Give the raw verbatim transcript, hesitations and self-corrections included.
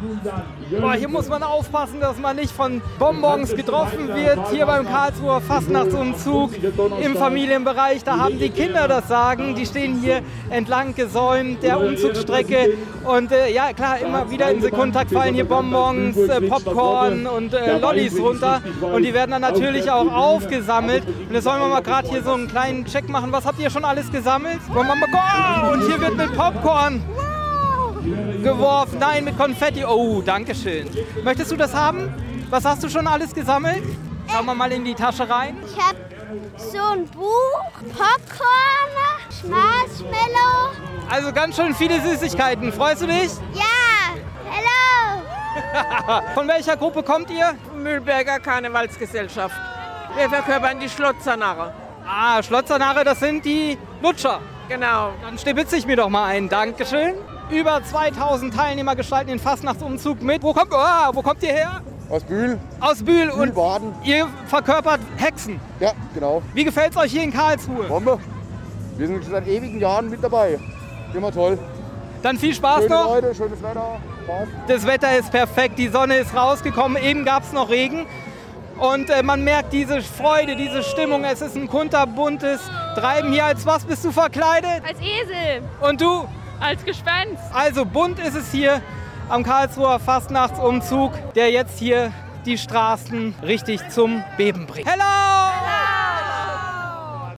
Boah, hier muss man aufpassen, dass man nicht von Bonbons getroffen wird. Hier beim Karlsruher Fastnachtsumzug im Familienbereich, da haben die Kinder das Sagen. Die stehen hier entlang gesäumt der Umzugsstrecke. Und äh, ja, klar, immer wieder in Sekundentakt fallen hier Bonbons, äh, Popcorn und äh, Lollis runter. Und die werden dann natürlich auch aufgesammelt. Und jetzt sollen wir mal gerade hier so einen kleinen Check machen. Was habt ihr schon alles gesammelt? Wollen wir mal oh, und hier wird mit Popcorn geworfen. Nein, mit Konfetti. Oh, danke schön. Möchtest du das haben? Was hast du schon alles gesammelt? Schauen wir mal in die Tasche rein. Ich habe so ein Buch, Popcorn, Marshmallow. Also ganz schön viele Süßigkeiten. Freust du dich? Ja, hello. Von welcher Gruppe kommt ihr? Mühlberger Karnevalsgesellschaft. Wir verkörpern die Schlotzernarre. Ah, Schlotzernarre, das sind die Lutscher. Genau. Dann stibitze ich mir doch mal ein. Dankeschön. Über zweitausend Teilnehmer gestalten den Fastnachtsumzug mit. Wo kommt, oh, wo kommt ihr her? Aus Bühl. Aus Bühl. Und Baden. ihr verkörpert Hexen. Ja, genau. Wie gefällt es euch hier in Karlsruhe? Bombe. Wir sind schon seit ewigen Jahren mit dabei. Immer toll. Dann viel Spaß Schöne noch. Leute, schönes Wetter. Spaß. Das Wetter ist perfekt, die Sonne ist rausgekommen, eben gab es noch Regen. Und äh, man merkt diese Freude, diese Stimmung. Es ist ein kunterbuntes Treiben hier. Als was bist du verkleidet? Als Esel. Und du? Als Gespenst. Also bunt ist es hier am Karlsruher Fastnachtsumzug, der jetzt hier die Straßen richtig zum Beben bringt. Hello!